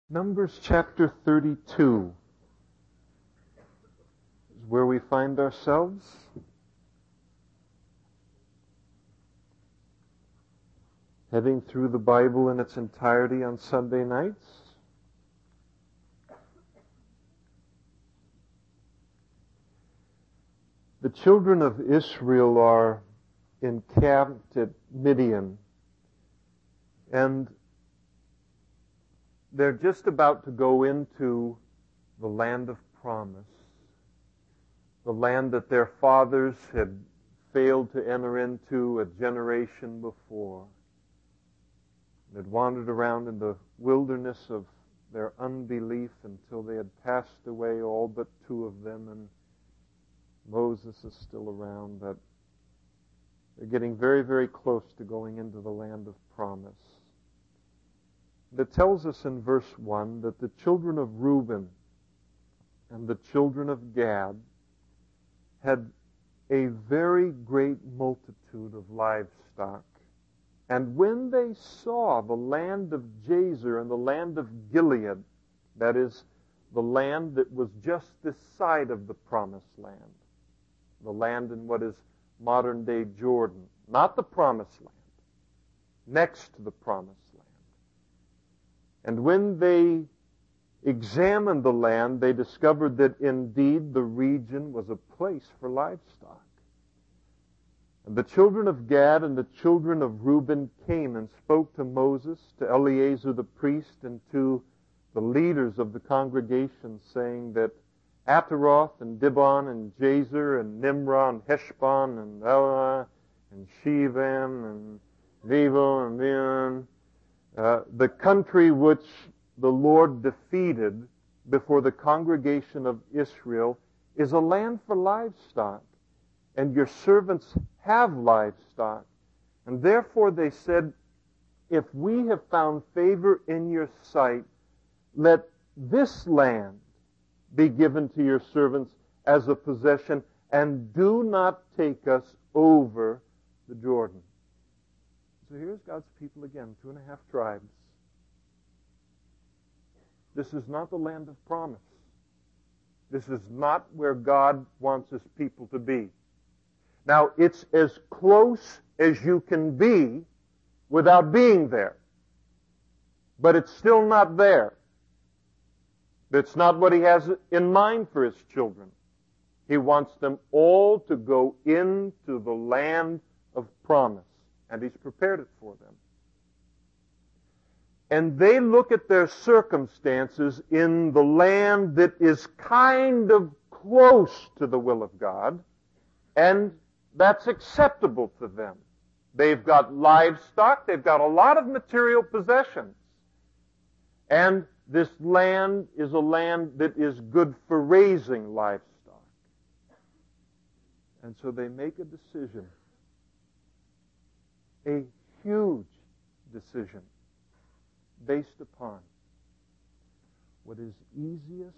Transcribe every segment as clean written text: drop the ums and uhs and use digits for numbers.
Numbers chapter 32 is where we find ourselves. Heading through the Bible in its entirety on Sunday nights. The children of Israel are encamped at Midian, and they're just about to go into the land of promise, the land that their fathers had failed to enter into a generation before. They had wandered around in the wilderness of their unbelief until they had passed away, all but two of them, and Moses is still around, but they're getting very, very close to going into the land of promise. It tells us in verse 1 that the children of Reuben and the children of Gad had a very great multitude of livestock. And when they saw the land of Jazer and the land of Gilead, that is, the land that was just this side of the promised land, the land in what is modern-day Jordan, not the promised land, next to the promised land. And when they examined the land, they discovered that indeed the region was a place for livestock. And the children of Gad and the children of Reuben came and spoke to Moses, to Eleazar the priest, and to the leaders of the congregation, saying that Ataroth and Dibon and Jazer and Nimrah and Heshbon and Elah and Shevam and Vivo and Beon, the country which the Lord defeated before the congregation of Israel, is a land for livestock, and your servants have livestock. And therefore they said, if we have found favor in your sight, let this land be given to your servants as a possession, and do not take us over the Jordan. So here's God's people again, 2.5 tribes. This is not the land of promise. This is not where God wants His people to be. Now, it's as close as you can be without being there. But it's still not there. That's not what He has in mind for His children. He wants them all to go into the land of promise. And He's prepared it for them. And they look at their circumstances in the land that is kind of close to the will of God, and that's acceptable to them. They've got livestock, they've got a lot of material possessions. And this land is a land that is good for raising livestock. And so they make a decision. A huge decision based upon what is easiest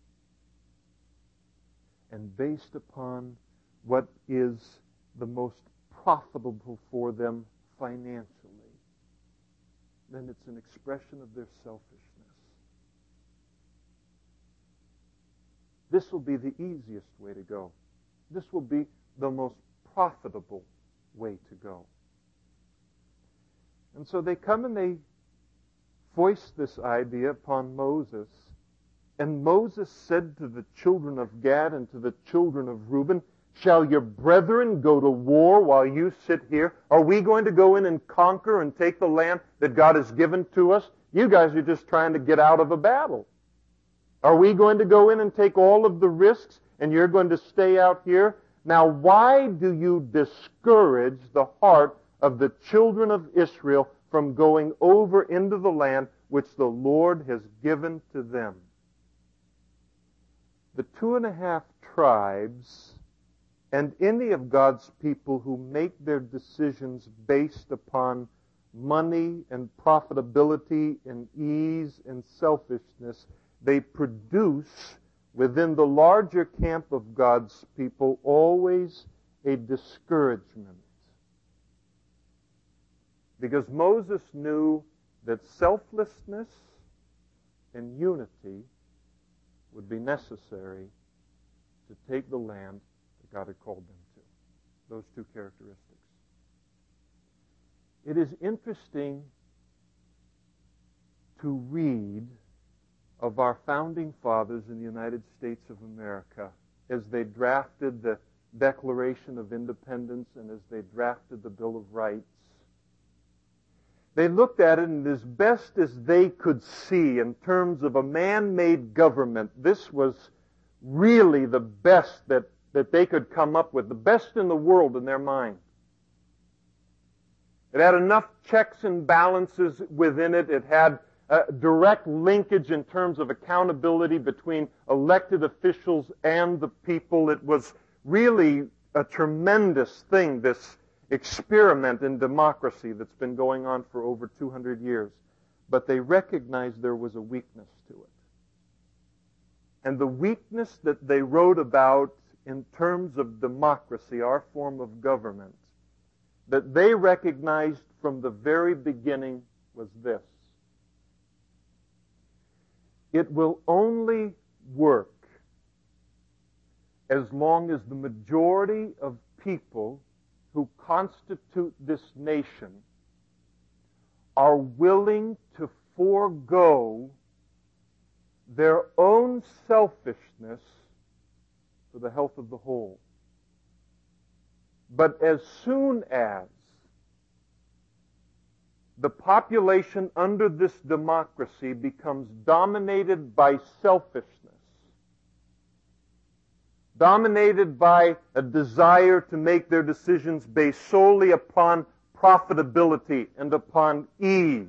and based upon what is the most profitable for them financially. Then it's an expression of their selfishness. This will be the easiest way to go. This will be the most profitable way to go. And so they come and they voice this idea upon Moses. And Moses said to the children of Gad and to the children of Reuben, shall your brethren go to war while you sit here? Are we going to go in and conquer and take the land that God has given to us? You guys are just trying to get out of a battle. Are we going to go in and take all of the risks and you're going to stay out here? Now, why do you discourage the heart of the children of Israel from going over into the land which the Lord has given to them? The 2.5 tribes and any of God's people who make their decisions based upon money and profitability and ease and selfishness, they produce within the larger camp of God's people always a discouragement. Because Moses knew that selflessness and unity would be necessary to take the land that God had called them to. Those two characteristics. It is interesting to read of our founding fathers in the United States of America as they drafted the Declaration of Independence and as they drafted the Bill of Rights. They looked at it, and as best as they could see in terms of a man-made government, this was really the best that they could come up with, the best in the world in their mind. It had enough checks and balances within it. It had a direct linkage in terms of accountability between elected officials and the people. It was really a tremendous thing, this experiment in democracy that's been going on for over 200 years. But they recognized there was a weakness to it. And the weakness that they wrote about in terms of democracy, our form of government, that they recognized from the very beginning was this. It will only work as long as the majority of people who constitute this nation are willing to forego their own selfishness for the health of the whole. But as soon as the population under this democracy becomes dominated by selfishness, dominated by a desire to make their decisions based solely upon profitability and upon ease,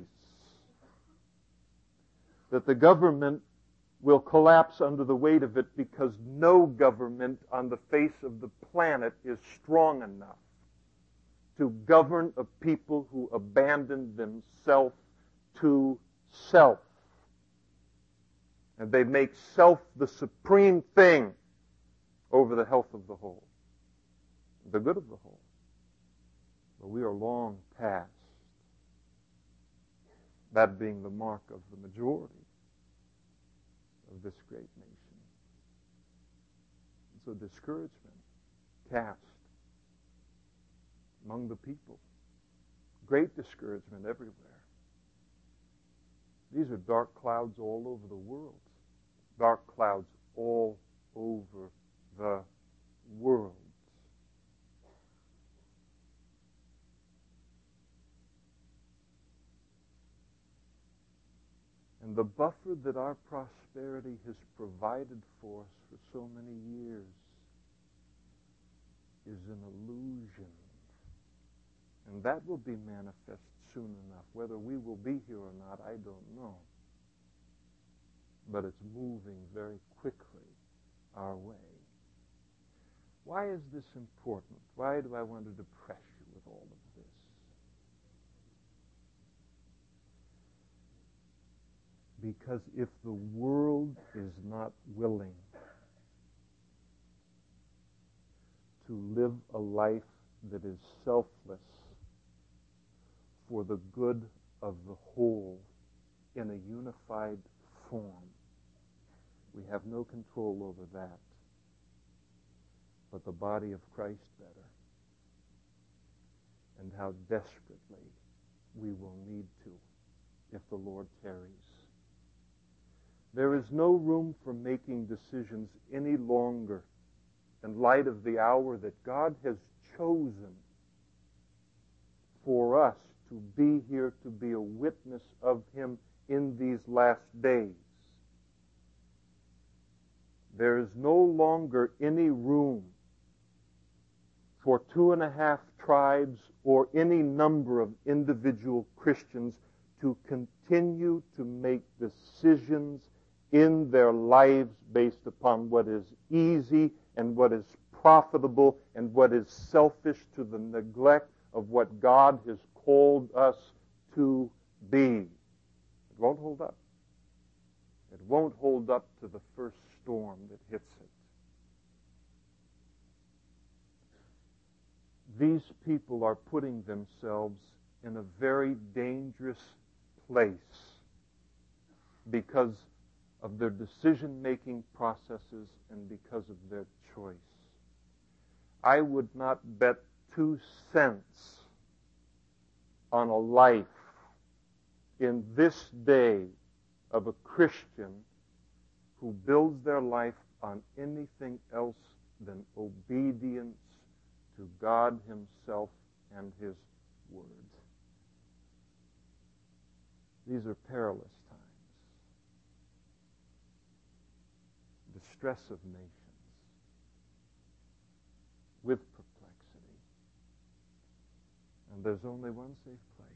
that the government will collapse under the weight of it, because no government on the face of the planet is strong enough to govern a people who abandon themselves to self. And they make self the supreme thing over the health of the whole, the good of the whole. But we are long past that being the mark of the majority of this great nation. And so discouragement cast among the people. Great discouragement everywhere. These are dark clouds all over the world. Dark clouds all over the world. And the buffer that our prosperity has provided for us for so many years is an illusion. And that will be manifest soon enough. Whether we will be here or not, I don't know. But it's moving very quickly our way. Why is this important? Why do I want to depress you with all of this? Because if the world is not willing to live a life that is selfless for the good of the whole in a unified form, we have no control over that. But the body of Christ better. And how desperately we will need to if the Lord tarries. There is no room for making decisions any longer in light of the hour that God has chosen for us to be here to be a witness of Him in these last days. There is no longer any room for 2.5 tribes or any number of individual Christians to continue to make decisions in their lives based upon what is easy and what is profitable and what is selfish to the neglect of what God has called us to be. It won't hold up. It won't hold up to the first storm that hits it. These people are putting themselves in a very dangerous place because of their decision-making processes and because of their choice. I would not bet 2 cents on a life in this day of a Christian who builds their life on anything else than obedience to God Himself and His Word. These are perilous times. Distress of nations with perplexity. And there's only one safe place.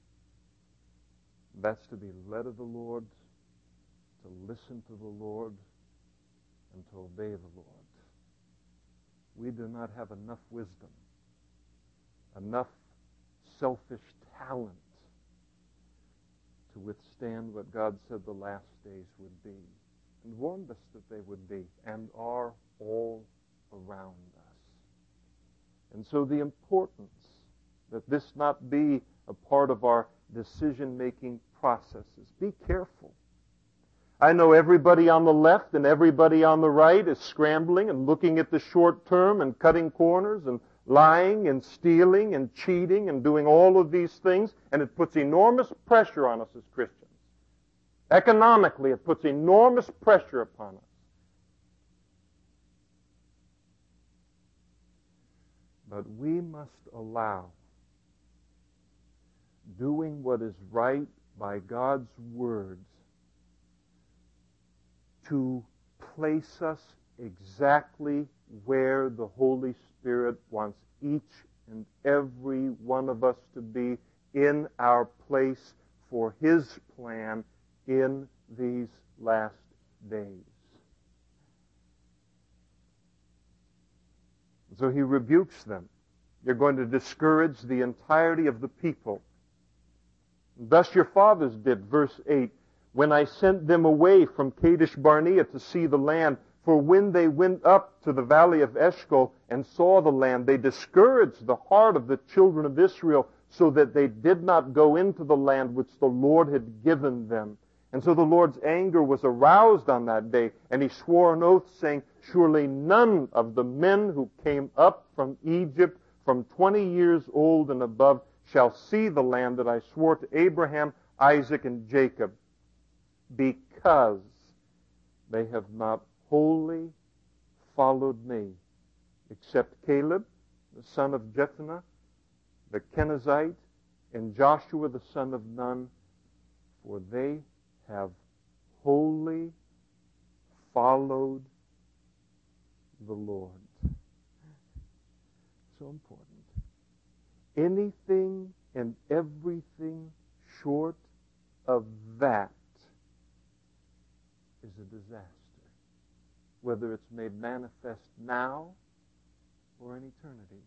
That's to be led of the Lord, to listen to the Lord, and to obey the Lord. We do not have enough wisdom, enough selfish talent to withstand what God said the last days would be, and warned us that they would be, and are all around us. And so the importance that this not be a part of our decision-making processes. Be careful. I know everybody on the left and everybody on the right is scrambling and looking at the short term and cutting corners and lying and stealing and cheating and doing all of these things, and it puts enormous pressure on us as Christians. Economically, it puts enormous pressure upon us. But we must allow doing what is right by God's words to place us exactly where the Holy Spirit wants each and every one of us to be in our place for His plan in these last days. So He rebukes them. You're going to discourage the entirety of the people. Thus your fathers did, verse 8, when I sent them away from Kadesh Barnea to see the land. For when they went up to the valley of Eshcol and saw the land, they discouraged the heart of the children of Israel, so that they did not go into the land which the Lord had given them. And so the Lord's anger was aroused on that day, and He swore an oath, saying, surely none of the men who came up from Egypt from 20 years old and above shall see the land that I swore to Abraham, Isaac, and Jacob, because they have not wholly followed me, except Caleb, the son of Jephunneh, the Kenizzite, and Joshua, the son of Nun, for they have wholly followed the Lord. So important. Anything and everything short of that is a disaster, whether it's made manifest now or in eternity.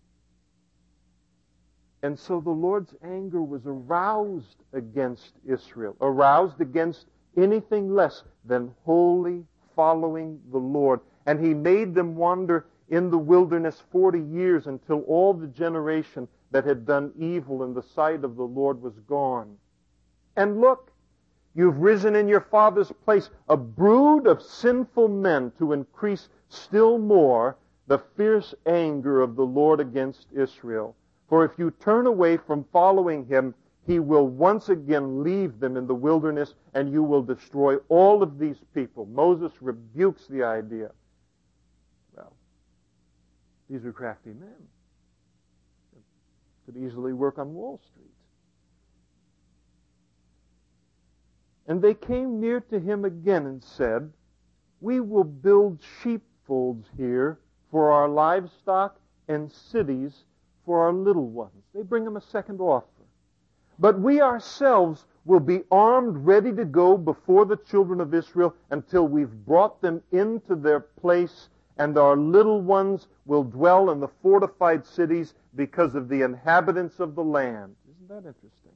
And so the Lord's anger was aroused against Israel, aroused against anything less than wholly following the Lord. And He made them wander in the wilderness 40 years until all the generation that had done evil in the sight of the Lord was gone. And look, you've risen in your father's place a brood of sinful men to increase still more the fierce anger of the Lord against Israel. For if you turn away from following Him, He will once again leave them in the wilderness, and you will destroy all of these people. Moses rebukes the idea. Well, these are crafty men. Could easily work on Wall Street. And they came near to him again and said, we will build sheepfolds here for our livestock and cities for our little ones. They bring him a second offer. But we ourselves will be armed, ready to go before the children of Israel until we've brought them into their place, and our little ones will dwell in the fortified cities because of the inhabitants of the land. Isn't that interesting?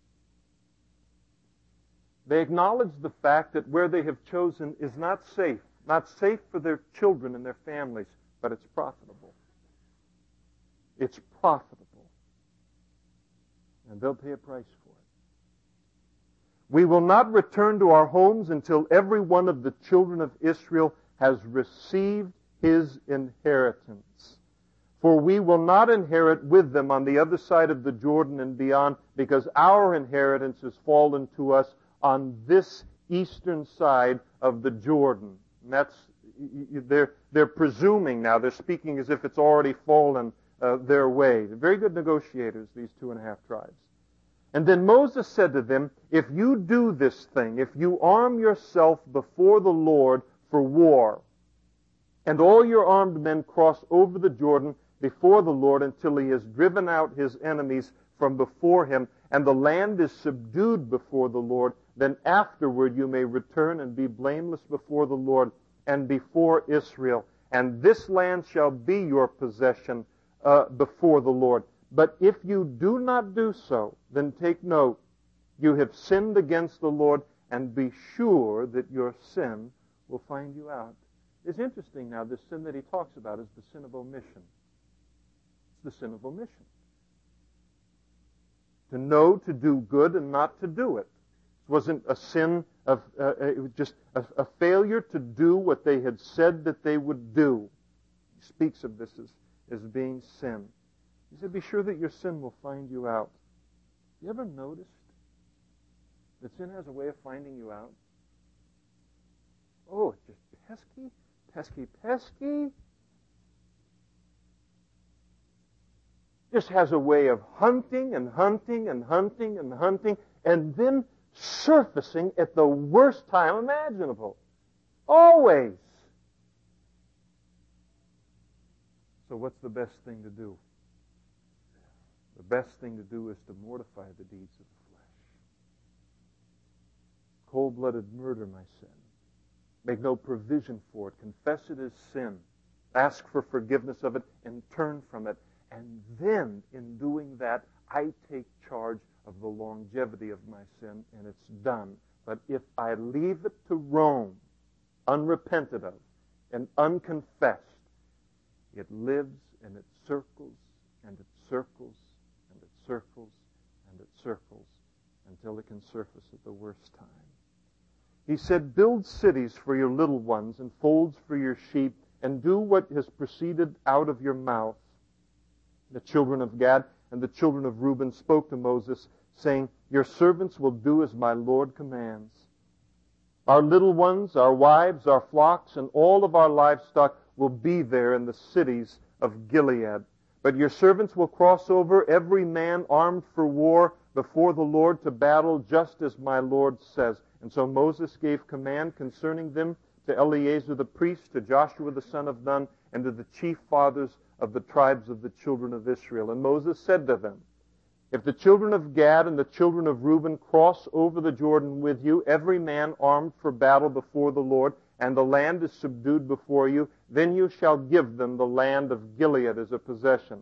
They acknowledge the fact that where they have chosen is not safe for their children and their families, but it's profitable. It's profitable. And they'll pay a price for it. We will not return to our homes until every one of the children of Israel has received his inheritance. For we will not inherit with them on the other side of the Jordan and beyond, because our inheritance has fallen to us on this eastern side of the Jordan. And that's, they're presuming now, they're speaking as if it's already fallen their way. They're very good negotiators, these 2.5 tribes. And then Moses said to them, if you do this thing, if you arm yourself before the Lord for war, and all your armed men cross over the Jordan before the Lord until he has driven out his enemies from before him, and the land is subdued before the Lord, then afterward you may return and be blameless before the Lord and before Israel. And this land shall be your possession before the Lord. But if you do not do so, then take note, you have sinned against the Lord, and be sure that your sin will find you out. It's interesting now, this sin that he talks about is the sin of omission. It's the sin of omission. To know to do good and not to do it. It wasn't a sin of, it was just a failure to do what they had said that they would do. He speaks of this as being sin. He said, be sure that your sin will find you out. You ever noticed that sin has a way of finding you out? Oh, it's just pesky, pesky, pesky. Just has a way of hunting and hunting and hunting and hunting, and then surfacing at the worst time imaginable. Always. So what's the best thing to do? The best thing to do is to mortify the deeds of the flesh. Cold-blooded murder, my sin. Make no provision for it. Confess it as sin. Ask for forgiveness of it and turn from it. And then, in doing that, I take charge of the longevity of my sin, and it's done. But if I leave it to roam, unrepented of, and unconfessed, it lives and it circles and it circles and it circles and it circles until it can surface at the worst time. He said, build cities for your little ones and folds for your sheep, and do what has proceeded out of your mouth. The children of Gad and the children of Reuben spoke to Moses, saying, your servants will do as my Lord commands. Our little ones, our wives, our flocks, and all of our livestock will be there in the cities of Gilead. But your servants will cross over, every man armed for war, before the Lord to battle, just as my Lord says. And so Moses gave command concerning them to Eleazar the priest, to Joshua the son of Nun, and to the chief fathers of the tribes of the children of Israel. And Moses said to them, if the children of Gad and the children of Reuben cross over the Jordan with you, every man armed for battle before the Lord, and the land is subdued before you, then you shall give them the land of Gilead as a possession.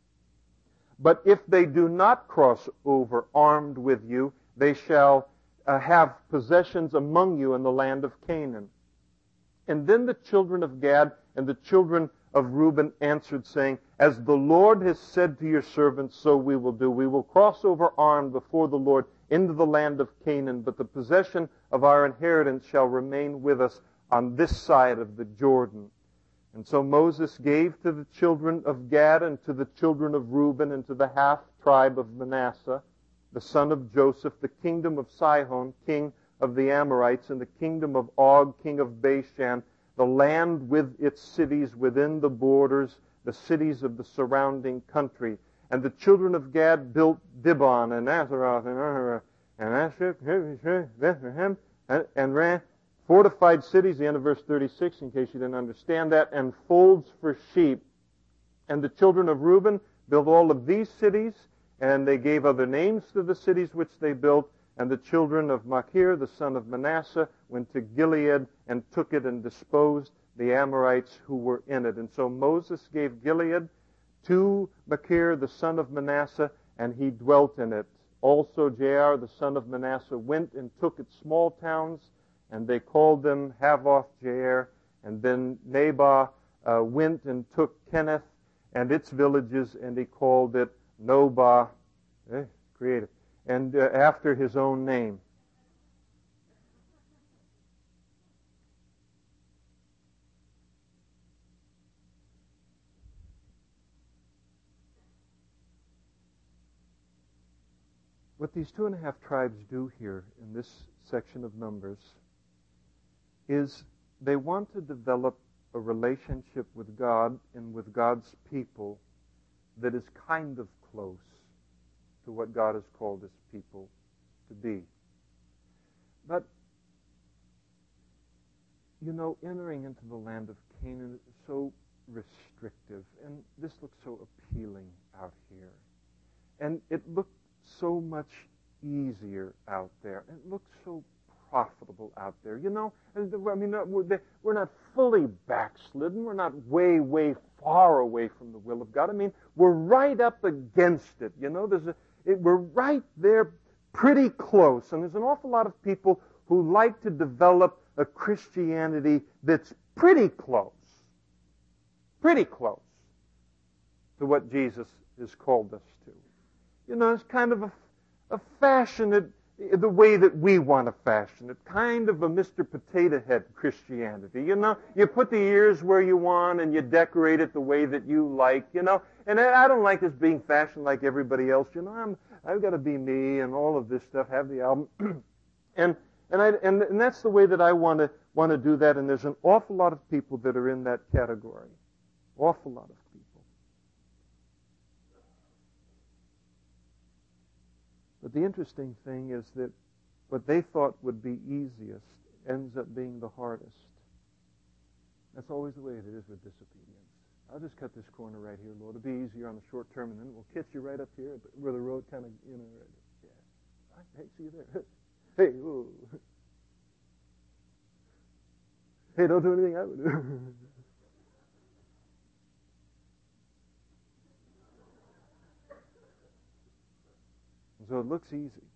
But if they do not cross over armed with you, they shall have possessions among you in the land of Canaan. And then the children of Gad and the children of Reuben answered, saying, as the Lord has said to your servants, so we will do. We will cross over armed before the Lord into the land of Canaan, but the possession of our inheritance shall remain with us on this side of the Jordan. And so Moses gave to the children of Gad and to the children of Reuben and to the half-tribe of Manasseh, the son of Joseph, the kingdom of Sihon, king of the Amorites, and the kingdom of Og, king of Bashan, the land with its cities within the borders, the cities of the surrounding country. And the children of Gad built Dibon and Azaroth and Ashur, Bethlehem, and ran fortified cities, the end of verse 36, in case you didn't understand that, and folds for sheep. And the children of Reuben built all of these cities, and they gave other names to the cities which they built. And the children of Machir, the son of Manasseh, went to Gilead and took it and disposed the Amorites who were in it. And so Moses gave Gilead to Machir, the son of Manasseh, and he dwelt in it. Also Jair, the son of Manasseh, went and took its small towns, and they called them Havoth Jair. And then Nabal went and took Kenneth and its villages, and he called it Nobah, creative, and after his own name. What these 2.5 tribes do here in this section of Numbers is they want to develop a relationship with God and with God's people that is kind of close to what God has called His people to be. But, entering into the land of Canaan is so restrictive, and this looks so appealing out here. And it looked so much easier out there. It looked so profitable out there. We're not fully backslidden. We're not way, way far away from the will of God. We're right up against it. We're right there pretty close. And there's an awful lot of people who like to develop a Christianity that's pretty close to what Jesus has called us to. It's kind of a fashion, the way that we want to fashion it, kind of a Mr. Potato Head Christianity. You put the ears where you want and you decorate it the way that you like, and I don't like this being fashioned like everybody else. I've got to be me and all of this stuff, have the album. and that's the way that I want to do that, and there's an awful lot of people that are in that category. Awful lot of people. But the interesting thing is that what they thought would be easiest ends up being the hardest. That's always the way it is with disobedience. I'll just cut this corner right here, Lord. It'll be easier on the short term, and then we'll catch you right up here where the road kind of, yeah. Hey, see you there. Hey, whoa. Hey, don't do anything I would do. So it looks easy.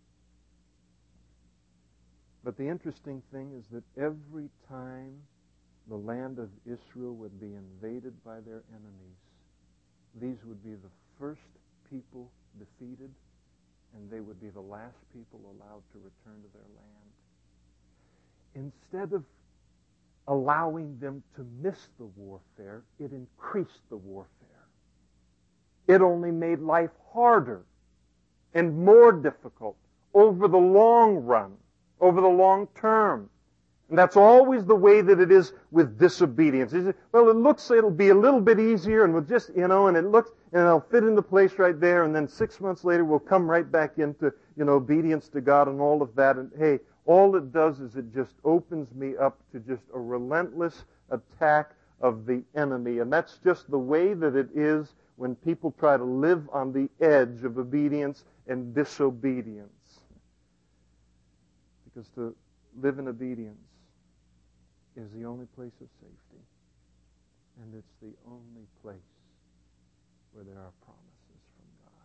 But the interesting thing is that every time the land of Israel would be invaded by their enemies, these would be the first people defeated, and they would be the last people allowed to return to their land. Instead of allowing them to miss the warfare, it increased the warfare. It only made life harder and more difficult over the long run, over the long term. And that's always the way that it is with disobedience. It'll be a little bit easier, and we'll just, and it'll fit into place right there, and then 6 months later we'll come right back into, obedience to God and all of that. And hey, all it does is it just opens me up to just a relentless attack of the enemy. And that's just the way that it is when people try to live on the edge of obedience and disobedience. Because to live in obedience is the only place of safety. And it's the only place where there are promises from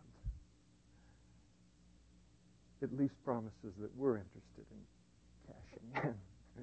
God. At least promises that we're interested in cashing in.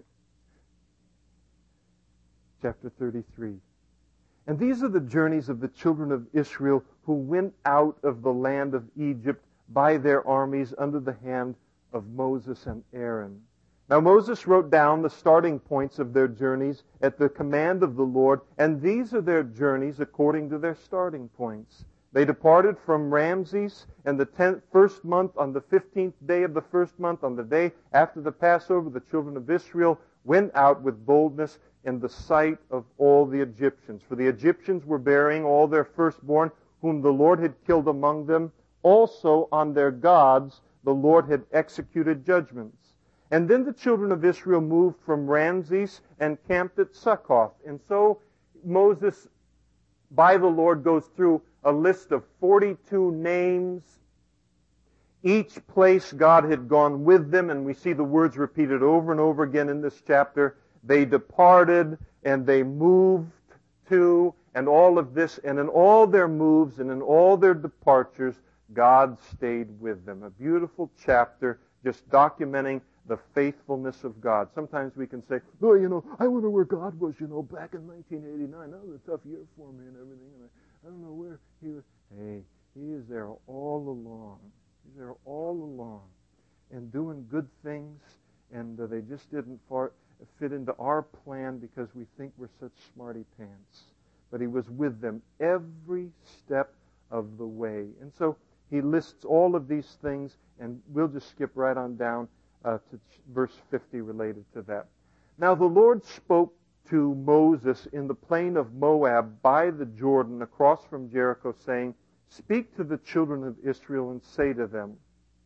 Chapter 33. And these are the journeys of the children of Israel who went out of the land of Egypt by their armies under the hand of Moses and Aaron. Now Moses wrote down the starting points of their journeys at the command of the Lord, and these are their journeys according to their starting points. They departed from Ramses in the first month on the 15th day of the first month, on the day after the Passover. The children of Israel went out with boldness in the sight of all the Egyptians. For the Egyptians were burying all their firstborn, whom the Lord had killed among them. Also on their gods the Lord had executed judgments. And then the children of Israel moved from Ramses and camped at Succoth. And so Moses, by the Lord, goes through a list of 42 names. Each place God had gone with them, and we see the words repeated over and over again in this chapter. They departed and they moved to, and all of this, and in all their moves and in all their departures, God stayed with them. A beautiful chapter just documenting the faithfulness of God. Sometimes we can say, oh, I wonder where God was, back in 1989. That was a tough year for me and everything. And I don't know where He was. Hey, He is there all along. He's there all along and doing good things, and they just didn't fit into our plan because we think we're such smarty pants. But He was with them every step of the way. And so he lists all of these things, and we'll just skip right on down to verse 50 related to that. Now the Lord spoke to Moses in the plain of Moab by the Jordan across from Jericho, saying, "Speak to the children of Israel and say to them,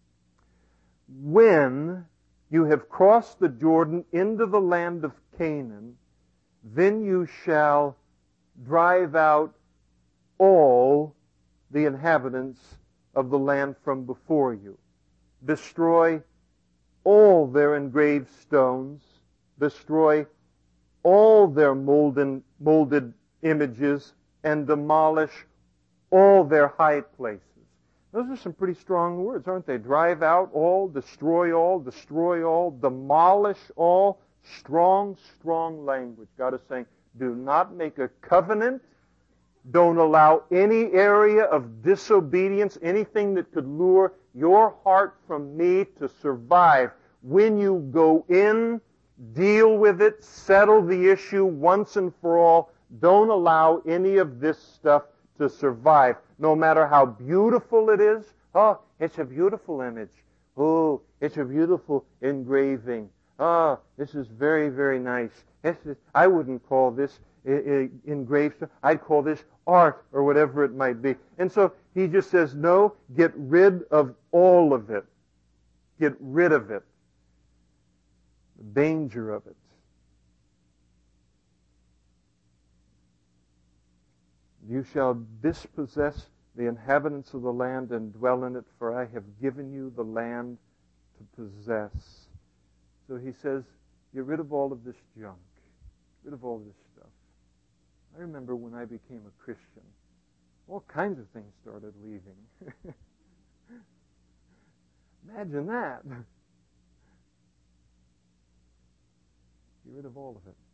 when you have crossed the Jordan into the land of Canaan, then you shall drive out all the inhabitants of the land from before you. Destroy all their engraved stones. Destroy all their molded images, and demolish all their high places." Those are some pretty strong words, aren't they? Drive out all, destroy all, demolish all. Strong, strong language. God is saying, do not make a covenant. Don't allow any area of disobedience, anything that could lure your heart from me to survive. When you go in, deal with it, settle the issue once and for all. Don't allow any of this stuff to survive. No matter how beautiful it is. Oh, it's a beautiful image. Oh, it's a beautiful engraving. Oh, this is very, very nice. I wouldn't call this engraved. I'd call this art or whatever it might be. And so he just says, no, get rid of all of it. Get rid of it. The danger of it. You shall dispossess the inhabitants of the land and dwell in it, for I have given you the land to possess. So he says, get rid of all of this junk. Get rid of all this stuff. I remember when I became a Christian, all kinds of things started leaving. Imagine that. Get rid of all of it.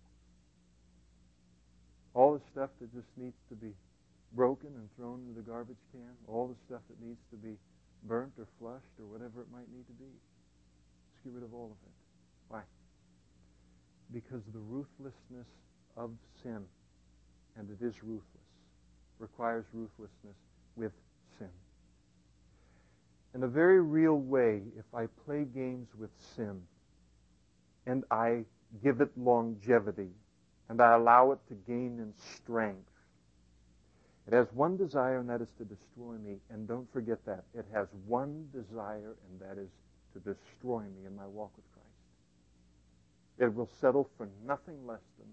All the stuff that just needs to be broken and thrown into the garbage can. All the stuff that needs to be burnt or flushed or whatever it might need to be. Let's get rid of all of it. Why? Because the ruthlessness of sin, and it is ruthless, requires ruthlessness with sin. In a very real way, if I play games with sin and I give it longevity and I allow it to gain in strength, it has one desire, and that is to destroy me. And don't forget that. It has one desire, and that is to destroy me in my walk with Christ. It will settle for nothing less than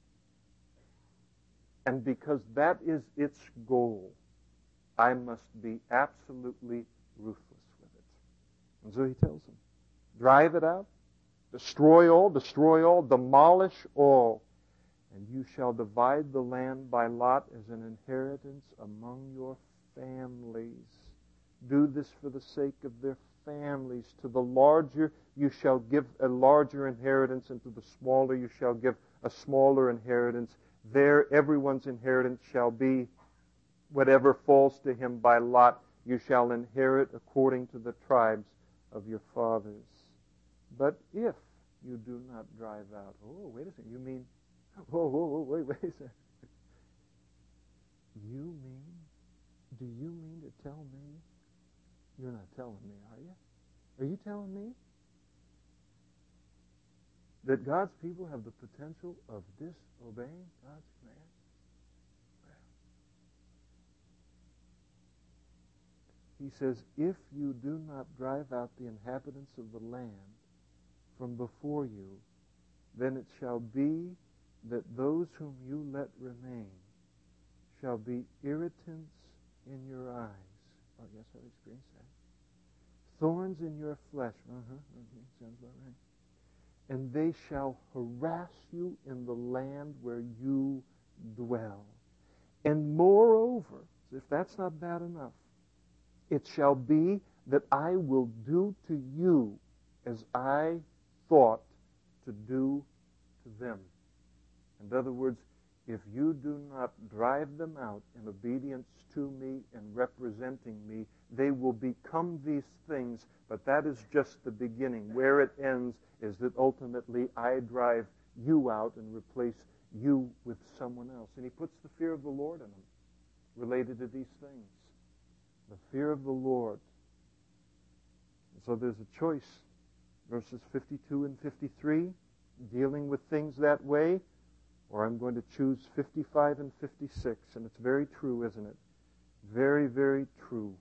that. And because that is its goal, I must be absolutely ruthless with it. And so he tells them, drive it out, destroy all, demolish all. And you shall divide the land by lot as an inheritance among your families. Do this for the sake of their families. To the larger you shall give a larger inheritance, and to the smaller you shall give a smaller inheritance. There everyone's inheritance shall be whatever falls to him by lot. You shall inherit according to the tribes of your fathers. But if you do not drive out... Oh, wait a second. You mean... Whoa, wait a second. Do you mean to tell me? You're not telling me, are you? Are you telling me that God's people have the potential of disobeying God's command? He says, if you do not drive out the inhabitants of the land from before you, then it shall be that those whom you let remain shall be irritants in your eyes. Oh, yes, I've experienced that. Thorns in your flesh. Sounds about right. And they shall harass you in the land where you dwell. And moreover, if that's not bad enough, it shall be that I will do to you as I thought to do to them. In other words, if you do not drive them out in obedience to me and representing me, they will become these things, but that is just the beginning. Where it ends is that ultimately I drive you out and replace you with someone else. And he puts the fear of the Lord in them related to these things. The fear of the Lord. So there's a choice. Verses 52 and 53, dealing with things that way, or I'm going to choose 55 and 56. And it's very true, isn't it? Very, very true.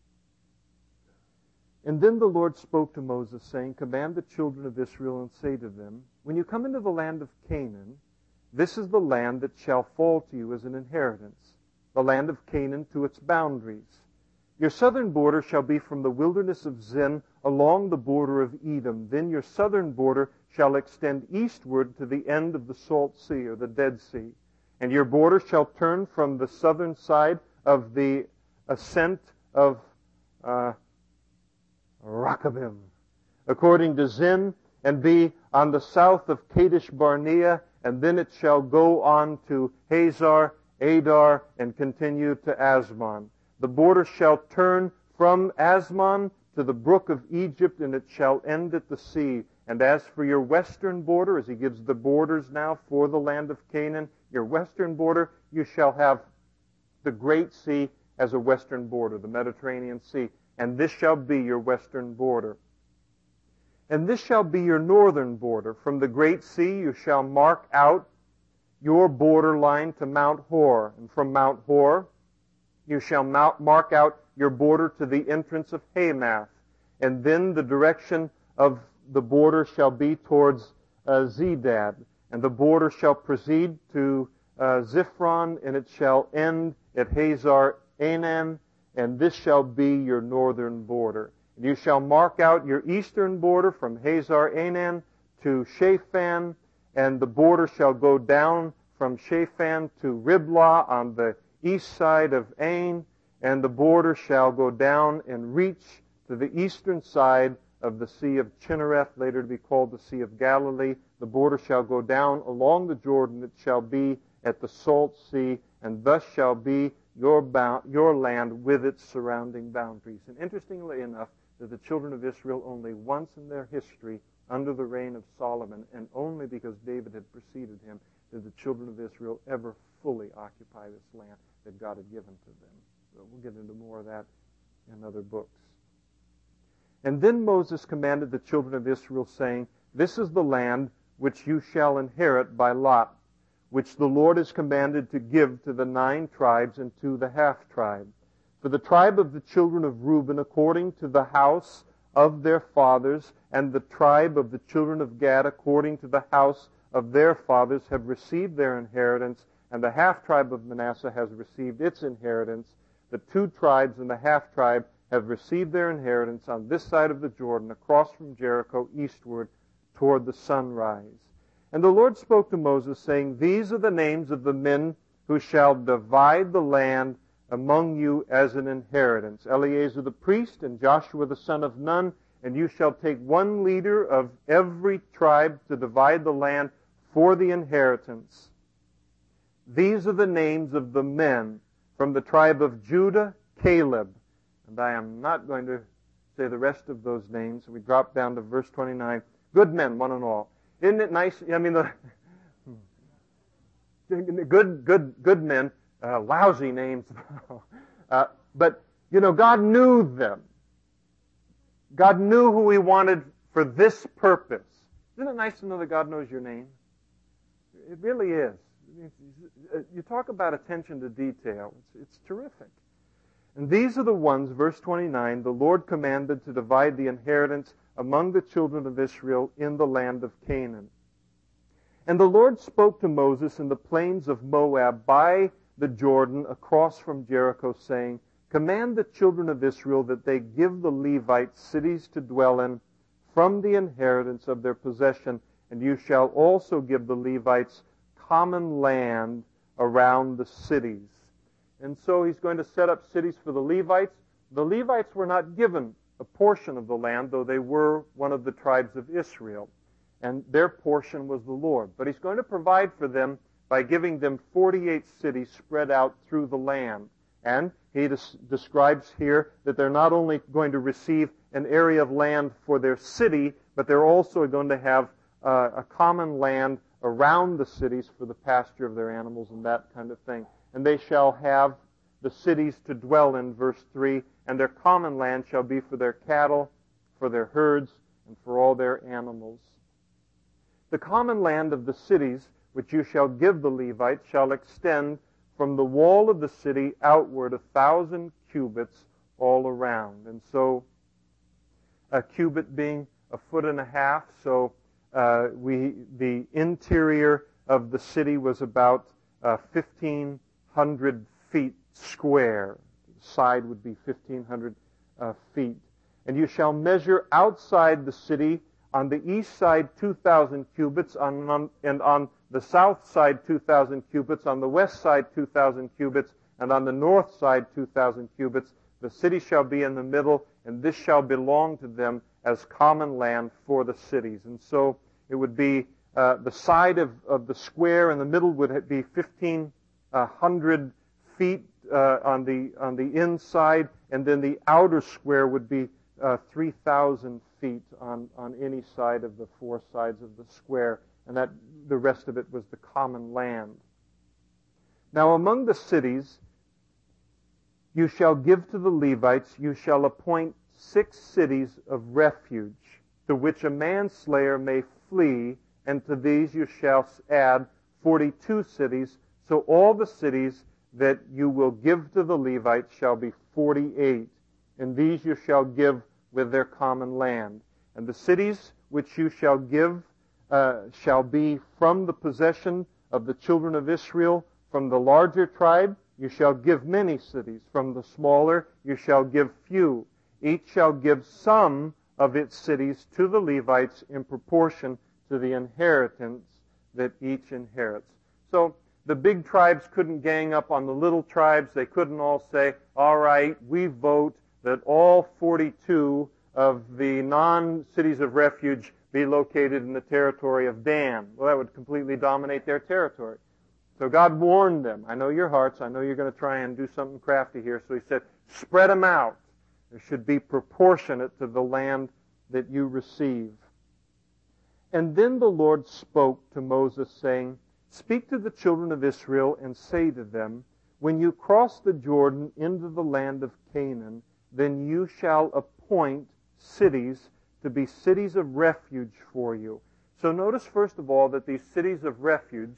And then the Lord spoke to Moses, saying, Command the children of Israel and say to them, When you come into the land of Canaan, this is the land that shall fall to you as an inheritance, the land of Canaan to its boundaries. Your southern border shall be from the wilderness of Zin along the border of Edom. Then your southern border shall extend eastward to the end of the Salt Sea, or the Dead Sea. And your border shall turn from the southern side of the ascent of Rakabim, according to Zin, and be on the south of Kadesh Barnea, and then it shall go on to Hazar, Adar, and continue to Asmon. The border shall turn from Asmon to the brook of Egypt, and it shall end at the sea. And as for your western border, as he gives the borders now for the land of Canaan, your western border, you shall have the Great Sea as a western border, the Mediterranean Sea. And this shall be your western border. And this shall be your northern border. From the Great Sea you shall mark out your borderline to Mount Hor. And from Mount Hor you shall mark out your border to the entrance of Hamath. And then the direction of the border shall be towards Zedad. And the border shall proceed to Ziphron, and it shall end at Hazar Enan. And this shall be your northern border. And you shall mark out your eastern border from Hazar Enan to Shaphan, and the border shall go down from Shaphan to Riblah on the east side of Ain, and the border shall go down and reach to the eastern side of the Sea of Chinnereth, later to be called the Sea of Galilee. The border shall go down along the Jordan. It shall be at the Salt Sea, and thus shall be your land with its surrounding boundaries. And interestingly enough, that the children of Israel only once in their history, under the reign of Solomon, and only because David had preceded him, did the children of Israel ever fully occupy this land that God had given to them. So we'll get into more of that in other books. And then Moses commanded the children of Israel, saying, This is the land which you shall inherit by lot, which the Lord has commanded to give to the 9 tribes and to the half-tribe. For the tribe of the children of Reuben, according to the house of their fathers, and the tribe of the children of Gad, according to the house of their fathers, have received their inheritance, and the half-tribe of Manasseh has received its inheritance. The 2 tribes and the half-tribe have received their inheritance on this side of the Jordan, across from Jericho, eastward, toward the sunrise. And the Lord spoke to Moses, saying, These are the names of the men who shall divide the land among you as an inheritance. Eleazar the priest and Joshua the son of Nun, and you shall take 1 leader of every tribe to divide the land for the inheritance. These are the names of the men from the tribe of Judah, Caleb. And I am not going to say the rest of those names. We drop down to verse 29. Good men, one and all. Isn't it nice? I mean, good men. Lousy names. But, God knew them. God knew who He wanted for this purpose. Isn't it nice to know that God knows your name? It really is. You talk about attention to detail. It's terrific. And these are the ones, verse 29, the Lord commanded to divide the inheritance among the children of Israel in the land of Canaan. And the Lord spoke to Moses in the plains of Moab by the Jordan across from Jericho, saying, Command the children of Israel that they give the Levites cities to dwell in from the inheritance of their possession, and you shall also give the Levites common land around the cities. And so He's going to set up cities for the Levites. The Levites were not given a portion of the land, though they were one of the tribes of Israel, and their portion was the Lord. But He's going to provide for them by giving them 48 cities spread out through the land. And He describes here that they're not only going to receive an area of land for their city, but they're also going to have a common land around the cities for the pasture of their animals and that kind of thing. And they shall have the cities to dwell in, verse 3, and their common land shall be for their cattle, for their herds, and for all their animals. The common land of the cities which you shall give the Levites shall extend from the wall of the city outward 1,000 cubits all around. And so a cubit being 1.5 feet, so the interior of the city was about 1,500 feet square. The side would be 1,500 feet. And you shall measure outside the city on the east side 2,000 cubits, and on the south side 2,000 cubits, on the west side 2,000 cubits, and on the north side 2,000 cubits. The city shall be in the middle, and this shall belong to them as common land for the cities. And so it would be the side of the square in the middle would be 1,500 feet on the inside, and then the outer square would be 3,000 feet on any side of the four sides of the square, and that the rest of it was the common land. Now among the cities you shall give to the Levites, you shall appoint 6 cities of refuge, to which a manslayer may flee, and to these you shall add 42 cities. So all the cities that you will give to the Levites shall be 48, and these you shall give with their common land. And the cities which you shall give shall be from the possession of the children of Israel. From the larger tribe you shall give many cities. From the smaller you shall give few. Each shall give some of its cities to the Levites in proportion to the inheritance that each inherits. So the big tribes couldn't gang up on the little tribes. They couldn't all say, all right, we vote that all 42 of the non-cities of refuge be located in the territory of Dan. Well, that would completely dominate their territory. So God warned them, I know your hearts, I know you're going to try and do something crafty here. So he said, spread them out. There should be proportionate to the land that you receive. And then the Lord spoke to Moses, saying, speak to the children of Israel and say to them, when you cross the Jordan into the land of Canaan, then you shall appoint cities to be cities of refuge for you. So notice first of all that these cities of refuge,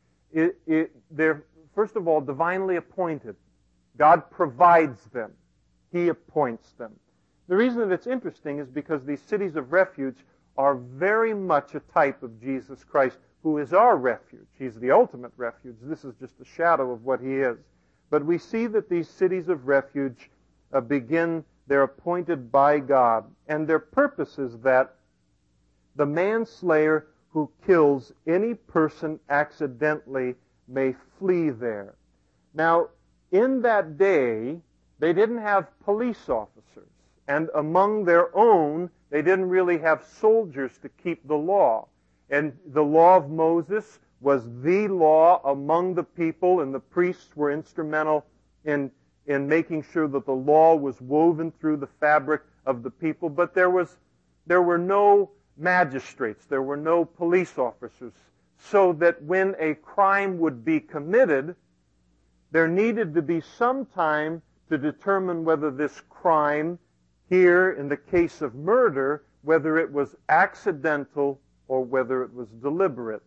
they're first of all divinely appointed. God provides them. He appoints them. The reason that it's interesting is because these cities of refuge are very much a type of Jesus Christ, who is our refuge. He's the ultimate refuge. This is just a shadow of what he is. But we see that these cities of refuge they're appointed by God. And their purpose is that the manslayer who kills any person accidentally may flee there. Now, in that day, they didn't have police officers. And among their own, they didn't really have soldiers to keep the law. And the law of Moses was the law among the people, and the priests were instrumental in making sure that the law was woven through the fabric of the people. But there were no magistrates, there were no police officers, so that when a crime would be committed, there needed to be some time to determine whether this crime, here in the case of murder, whether it was accidental or whether it was deliberate.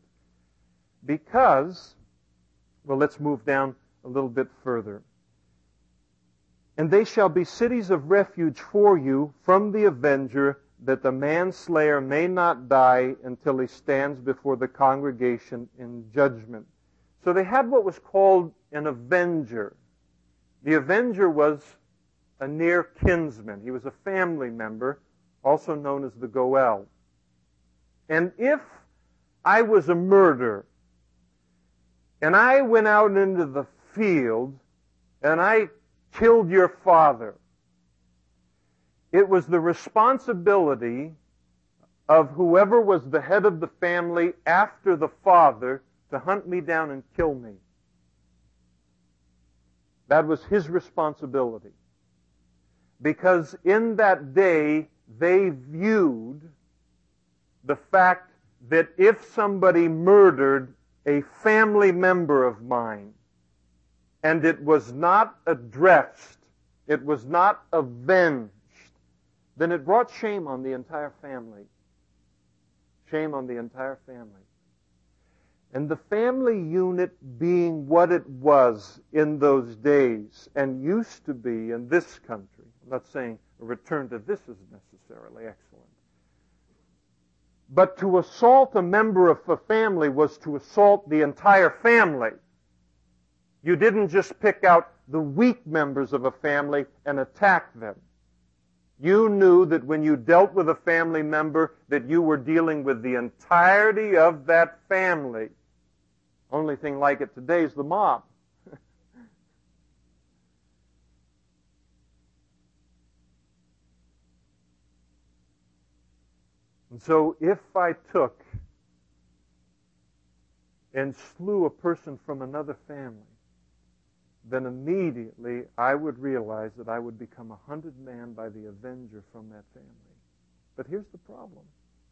Because, well, let's move down a little bit further. And they shall be cities of refuge for you from the avenger, that the manslayer may not die until he stands before the congregation in judgment. So they had what was called an avenger. The avenger was a near kinsman. He was a family member, also known as the Goel. And if I was a murderer, and I went out into the field, and I killed your father, it was the responsibility of whoever was the head of the family after the father to hunt me down and kill me. That was his responsibility. Because in that day, they viewed the fact that if somebody murdered a family member of mine, and it was not addressed, it was not avenged, then it brought shame on the entire family. Shame on the entire family. And the family unit being what it was in those days and used to be in this country, I'm not saying a return to this is necessarily excellent, but to assault a member of a family was to assault the entire family. You didn't just pick out the weak members of a family and attack them. You knew that when you dealt with a family member that you were dealing with the entirety of that family. Only thing like it today is the mob. And so if I took and slew a person from another family, then immediately I would realize that I would become a 100-man by the avenger from that family. But here's the problem.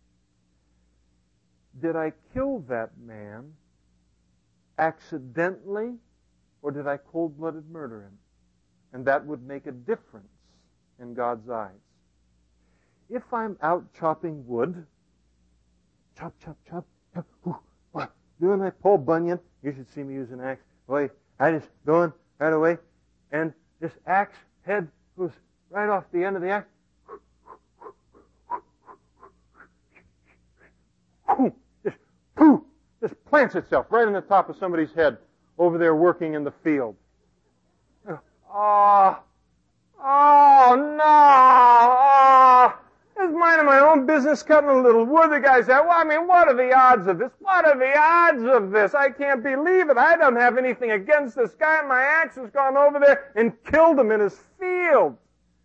Did I kill that man accidentally, or did I cold-blooded murder him? And that would make a difference in God's eyes. If I'm out chopping wood, chop, chop, chop, chop, what? Doing like Paul Bunyan, you should see me use an axe. Boy, I just going right away, and this axe head goes right off the end of the axe. Just poof, just plants itself right on the top of somebody's head over there working in the field. Oh no! I was minding my own business, cutting a little wood. The guy said, well, I mean, what are the odds of this? What are the odds of this? I can't believe it. I don't have anything against this guy. My axe has gone over there and killed him in his field.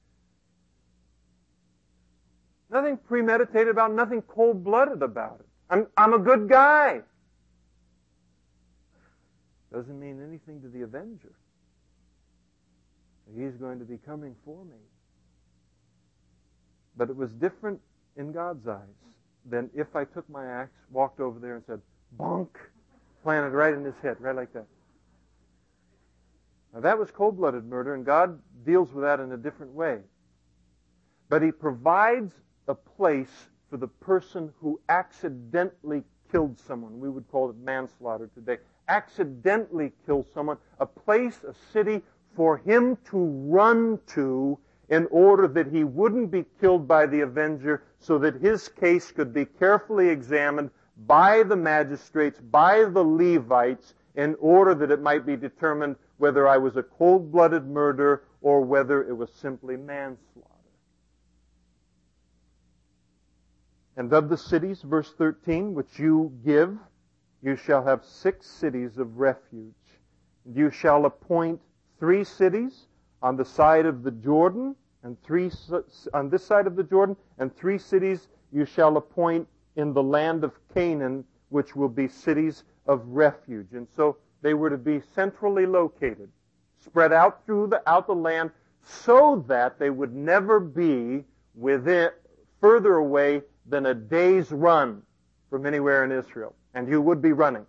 Nothing premeditated about it, nothing cold-blooded about it. I'm a good guy. Doesn't mean anything to the avenger. He's going to be coming for me. But it was different in God's eyes than if I took my axe, walked over there and said, bonk, planted right in his head, right like that. Now that was cold-blooded murder, and God deals with that in a different way. But He provides a place for the person who accidentally killed someone. We would call it manslaughter today. Accidentally killed someone. A place, a city for him to run to in order that he wouldn't be killed by the avenger, so that his case could be carefully examined by the magistrates, by the Levites, in order that it might be determined whether I was a cold-blooded murderer or whether it was simply manslaughter. And of the cities, verse 13, which you give, you shall have 6 cities of refuge. You shall appoint 3 cities on the side of the Jordan, and 3 on this side of the Jordan, and 3 cities you shall appoint in the land of Canaan, which will be cities of refuge. And so they were to be centrally located, spread out throughout the land, so that they would never be further away than a day's run from anywhere in Israel. And you would be running.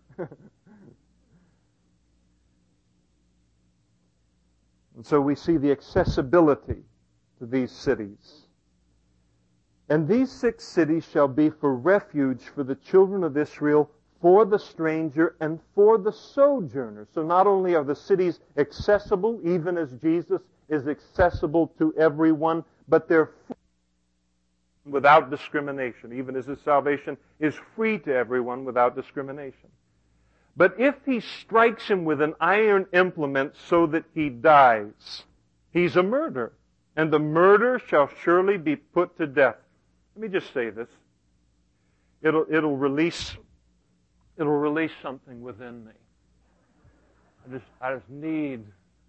And so we see the accessibility to these cities. And these 6 cities shall be for refuge for the children of Israel, for the stranger, and for the sojourner. So not only are the cities accessible, even as Jesus is accessible to everyone, but they're without discrimination, even as His salvation is free to everyone without discrimination. But if He strikes him with an iron implement so that he dies, he's a murderer, and the murderer shall surely be put to death. Let me just say this. It'll release something within me. I just need.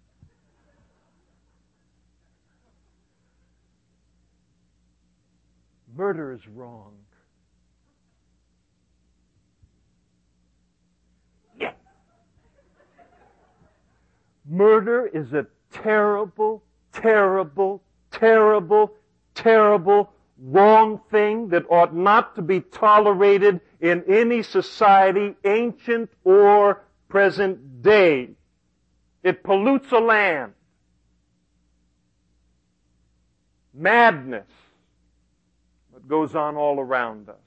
Murder is wrong. Yeah. Murder is a terrible, terrible, terrible, terrible, wrong thing that ought not to be tolerated in any society, ancient or present day. It pollutes a land. Madness. What goes on all around us.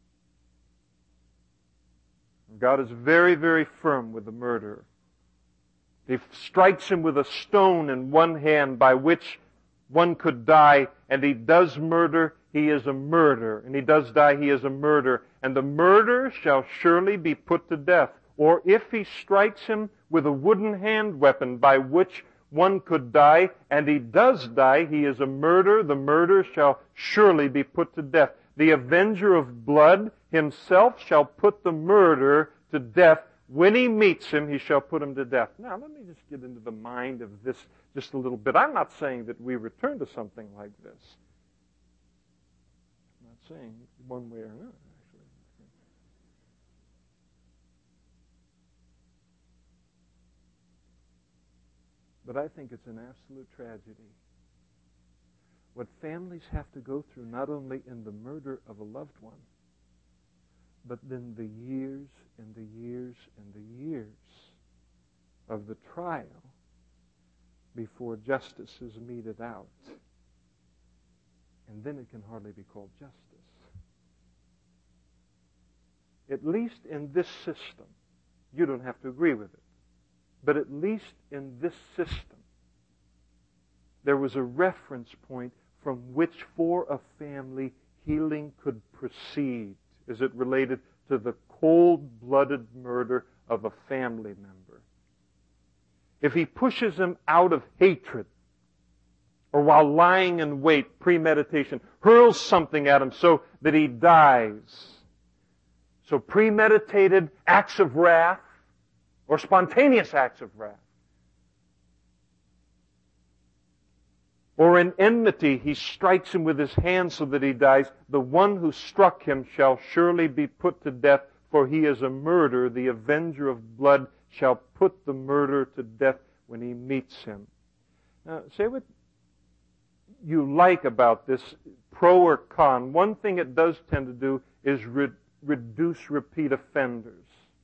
God is very, very firm with the murderer. He strikes him with a stone in one hand by which one could die, and he does murder, he is a murderer. And he does die, he is a murderer. And the murderer shall surely be put to death. Or if he strikes him with a wooden hand weapon by which one could die, and he does die, he is a murderer, the murderer shall surely be put to death. The avenger of blood himself shall put the murderer to death. When he meets him, he shall put him to death. Now, let me just get into the mind of this just a little bit. I'm not saying that we return to something like this. I'm not saying one way or another, actually. But I think it's an absolute tragedy. What families have to go through, not only in the murder of a loved one, but then the years and the years and the years of the trial before justice is meted out. And then it can hardly be called justice. At least in this system, you don't have to agree with it, but at least in this system, there was a reference point from which for a family healing could proceed. Is it related to the cold-blooded murder of a family member? If he pushes him out of hatred, or while lying in wait, premeditation, hurls something at him so that he dies. So premeditated acts of wrath, or spontaneous acts of wrath. Or in enmity, he strikes him with his hand so that he dies. The one who struck him shall surely be put to death, for he is a murderer. The avenger of blood shall put the murderer to death when he meets him. Now, say what you like about this, pro or con. One thing it does tend to do is reduce repeat offenders.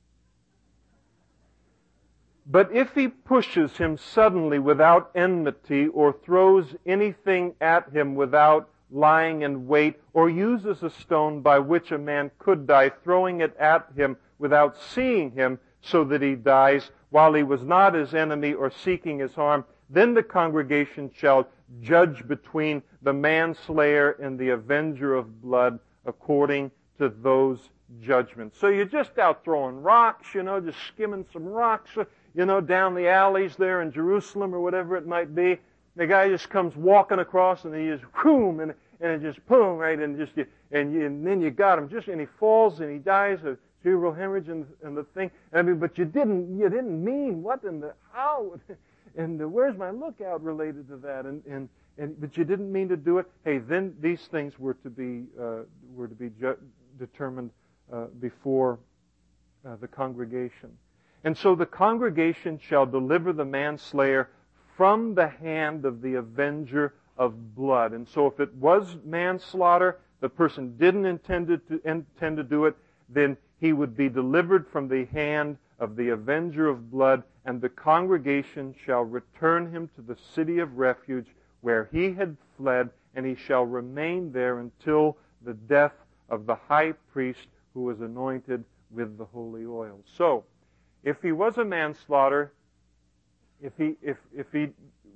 But if he pushes him suddenly without enmity, or throws anything at him without lying in wait, or uses a stone by which a man could die, throwing it at him without seeing him, so that he dies, while he was not his enemy or seeking his harm, then the congregation shall judge between the manslayer and the avenger of blood according to those judgments. So you're just out throwing rocks, just skimming some rocks, down the alleys there in Jerusalem or whatever it might be. The guy just comes walking across and he just boom, and it just boom, right, and then you got him and he falls and he dies of cerebral hemorrhage and the thing. I mean, but you didn't mean what in the how, and where's my lookout related to that, but you didn't mean to do it. Hey, then these things were to be determined before the congregation. And so the congregation shall deliver the manslayer from the hand of the avenger of blood. And so if it was manslaughter, the person didn't intend to do it, then he would be delivered from the hand of the avenger of blood, and the congregation shall return him to the city of refuge where he had fled, and he shall remain there until the death of the high priest who was anointed with the holy oil. So, if he was a manslaughter, if he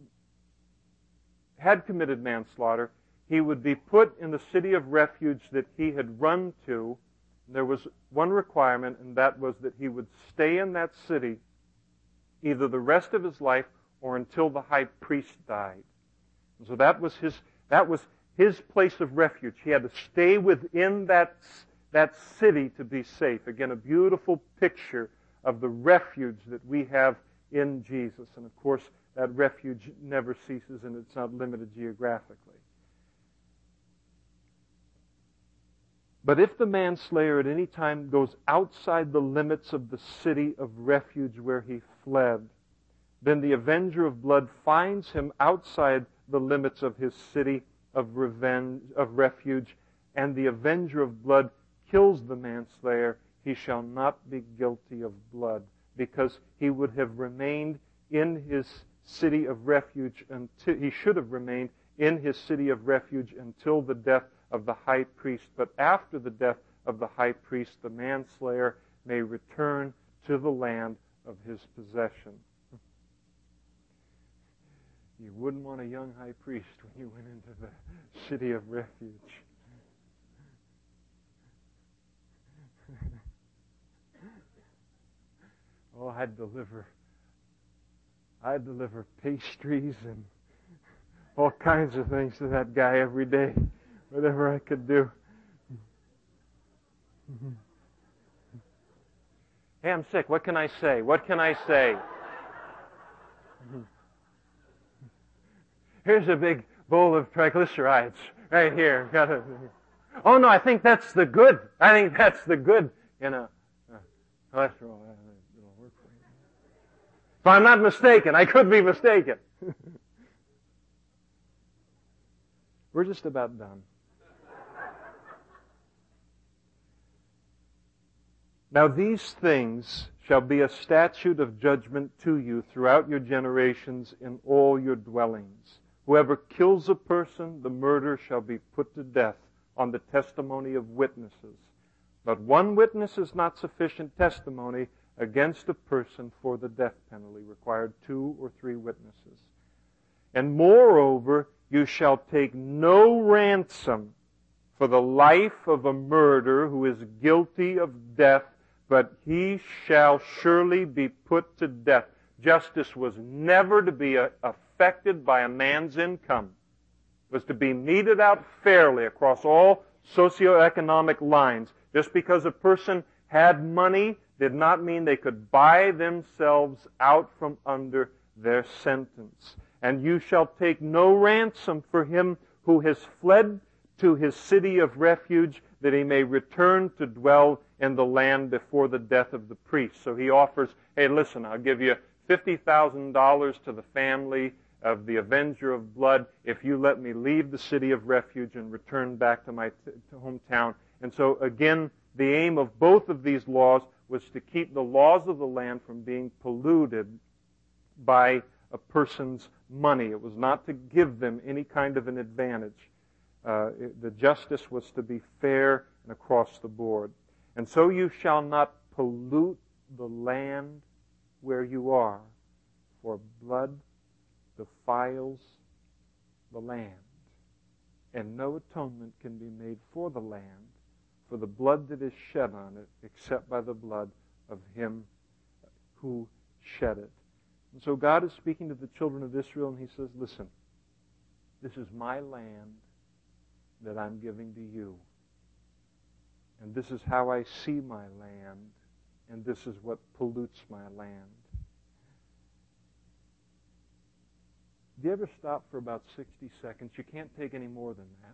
had committed manslaughter, he would be put in the city of refuge that he had run to. There was one requirement, and that was that he would stay in that city either the rest of his life or until the high priest died. And so that was his place of refuge. He had to stay within that city to be safe. Again, a beautiful picture of the refuge that we have in Jesus. And of course, that refuge never ceases, and it's not limited geographically. But if the manslayer at any time goes outside the limits of the city of refuge where he fled, then the avenger of blood finds him outside the limits of his city of refuge, and the avenger of blood kills the manslayer. He shall not be guilty of blood, because he would have remained in his city of refuge until he should have remained in his city of refuge until the death of the high priest. But after the death of the high priest, the manslayer may return to the land of his possession. You wouldn't want a young high priest when you went into the city of refuge. Oh, I'd deliver pastries and all kinds of things to that guy every day, whatever I could do. Hey, I'm sick. What can I say? What can I say? Here's a big bowl of triglycerides right here. Oh no, I think that's the good. I think that's the good. Cholesterol. It'll work for you. If I'm not mistaken, I could be mistaken. We're just about done. Now these things shall be a statute of judgment to you throughout your generations in all your dwellings. Whoever kills a person, the murderer shall be put to death on the testimony of witnesses. But one witness is not sufficient testimony against a person for the death penalty, required 2 or 3 witnesses. And moreover, you shall take no ransom for the life of a murderer who is guilty of death, but he shall surely be put to death. Justice was never to be affected by a man's income. It was to be meted out fairly across all socioeconomic lines. Just because a person had money did not mean they could buy themselves out from under their sentence. And you shall take no ransom for him who has fled to his city of refuge, that he may return to dwell in the land before the death of the priest. So he offers, hey, listen, I'll give you $50,000 to the family of the avenger of blood if you let me leave the city of refuge and return back to my hometown. And so again, the aim of both of these laws was to keep the laws of the land from being polluted by a person's money. It was not to give them any kind of an advantage. The justice was to be fair and across the board. And so you shall not pollute the land where you are, for blood defiles the land, and no atonement can be made for the land for the blood that is shed on it, except by the blood of him who shed it. And so God is speaking to the children of Israel, and he says, listen, this is my land that I'm giving to you. And this is how I see my land, and this is what pollutes my land. Do you ever stop for about 60 seconds? You can't take any more than that.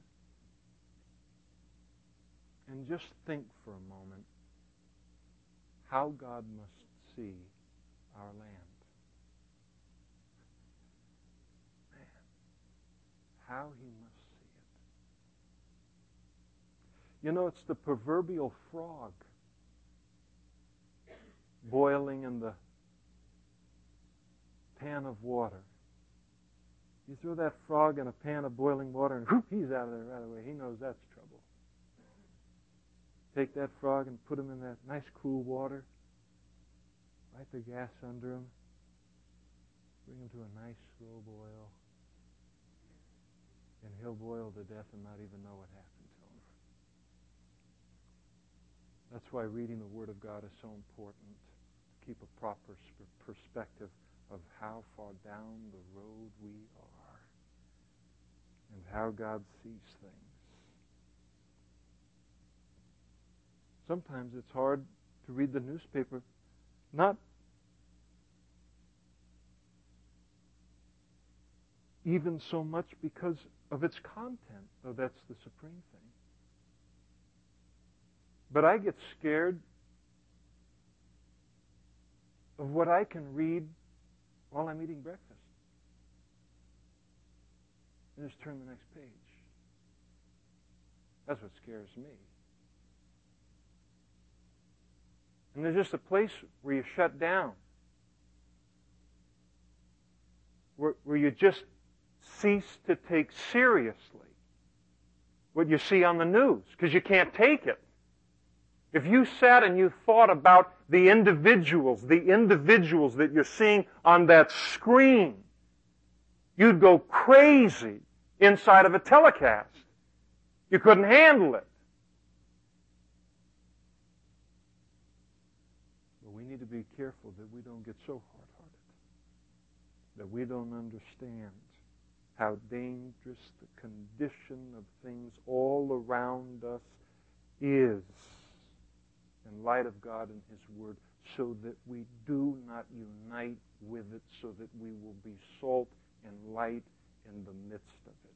And just think for a moment how God must see our land. Man, how he must see it. You know, it's the proverbial frog boiling in the pan of water. You throw that frog in a pan of boiling water and whoop, he's out of there right away. He knows that's trouble. Take that frog and put him in that nice cool water. Light the gas under him. Bring him to a nice slow boil. And he'll boil to death and not even know what happened to him. That's why reading the Word of God is so important. To keep a proper perspective of how far down the road we are and how God sees things. Sometimes it's hard to read the newspaper, not even so much because of its content, though that's the supreme thing. But I get scared of what I can read while I'm eating breakfast. And just turn the next page. That's what scares me. And there's just a place where you shut down. where you just cease to take seriously what you see on the news, because you can't take it. If you sat and you thought about the individuals that you're seeing on that screen, you'd go crazy inside of a telecast. You couldn't handle it. But we need to be careful that we don't get so hard-hearted, that we don't understand how dangerous the condition of things all around us is in light of God and His Word, so that we do not unite with it, so that we will be salt and light in the midst of it.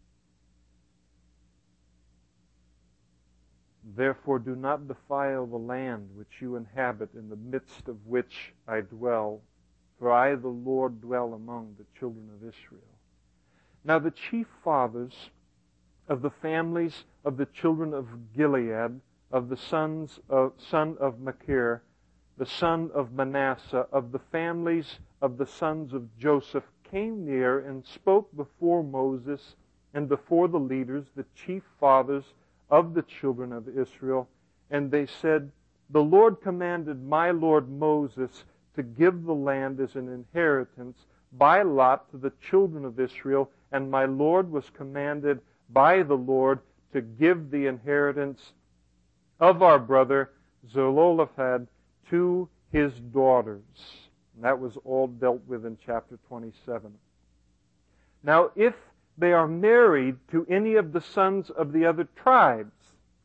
Therefore do not defile the land which you inhabit, in the midst of which I dwell, for I, the Lord, dwell among the children of Israel. Now the chief fathers of the families of the children of Gilead, of the son of Machir, the son of Manasseh, of the families of the sons of Joseph, came near and spoke before Moses and before the leaders, the chief fathers of the children of Israel. And they said, the Lord commanded my lord Moses to give the land as an inheritance by lot to the children of Israel, and my Lord was commanded by the Lord to give the inheritance of our brother Zelophehad to his daughters. And that was all dealt with in chapter 27. Now, if they are married to any of the sons of the other tribes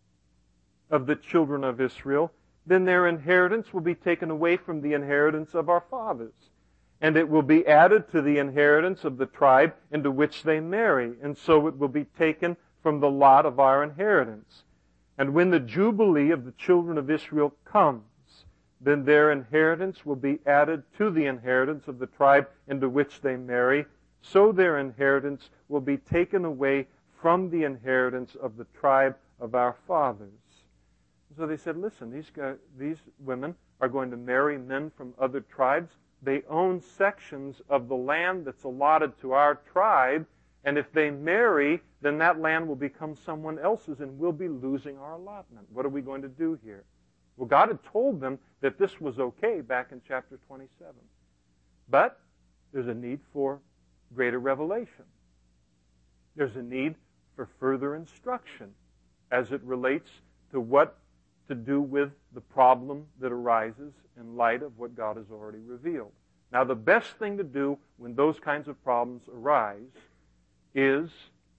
of the children of Israel, then their inheritance will be taken away from the inheritance of our fathers, and it will be added to the inheritance of the tribe into which they marry, and so it will be taken from the lot of our inheritance. And when the Jubilee of the children of Israel comes, then their inheritance will be added to the inheritance of the tribe into which they marry, so their inheritance will be taken away from the inheritance of the tribe of our fathers. So they said, listen, these women are going to marry men from other tribes. They own sections of the land that's allotted to our tribe, and if they marry, then that land will become someone else's, and we'll be losing our allotment. What are we going to do here? Well, God had told them that this was okay back in chapter 27. But there's a need for greater revelation. There's a need for further instruction as it relates to what to do with the problem that arises in light of what God has already revealed. Now, the best thing to do when those kinds of problems arise is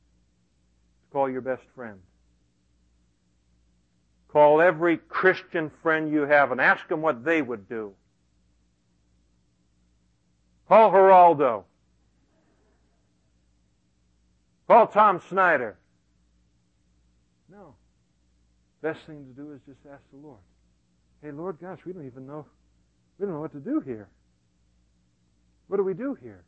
to call your best friend. Call every Christian friend you have and ask them what they would do. Call Geraldo. Call Tom Snyder. No. Best thing to do is just ask the Lord. Hey, Lord, gosh, we don't know what to do here. What do we do here?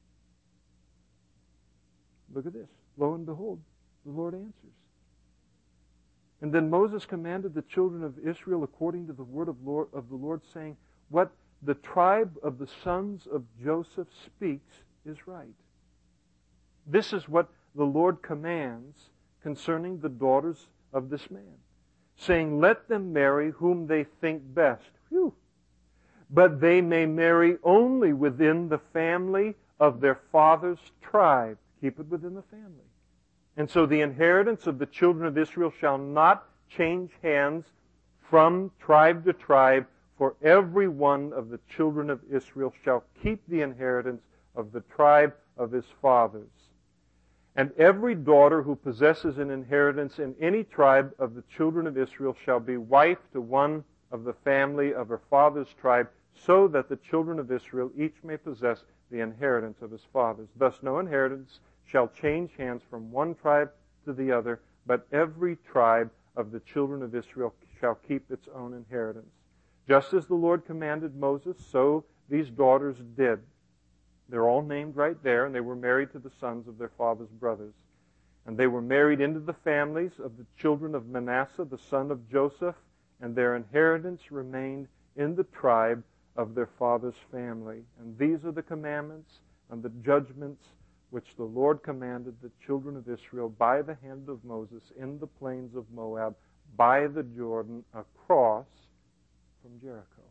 Look at this. Lo and behold, the Lord answers. And then Moses commanded the children of Israel according to the word of the Lord, saying, what the tribe of the sons of Joseph speaks is right. This is what the Lord commands concerning the daughters of this man, saying, let them marry whom they think best. Whew. But they may marry only within the family of their father's tribe. Keep it within the family. And so the inheritance of the children of Israel shall not change hands from tribe to tribe, for every one of the children of Israel shall keep the inheritance of the tribe of his fathers. And every daughter who possesses an inheritance in any tribe of the children of Israel shall be wife to one of the family of her father's tribe, so that the children of Israel each may possess the inheritance of his fathers. Thus no inheritance shall change hands from one tribe to the other, but every tribe of the children of Israel shall keep its own inheritance. Just as the Lord commanded Moses, so these daughters did. They're all named right there, and they were married to the sons of their father's brothers. And they were married into the families of the children of Manasseh, the son of Joseph, and their inheritance remained in the tribe of their father's family. And these are the commandments on the judgments which the Lord commanded the children of Israel by the hand of Moses in the plains of Moab, by the Jordan, across from Jericho.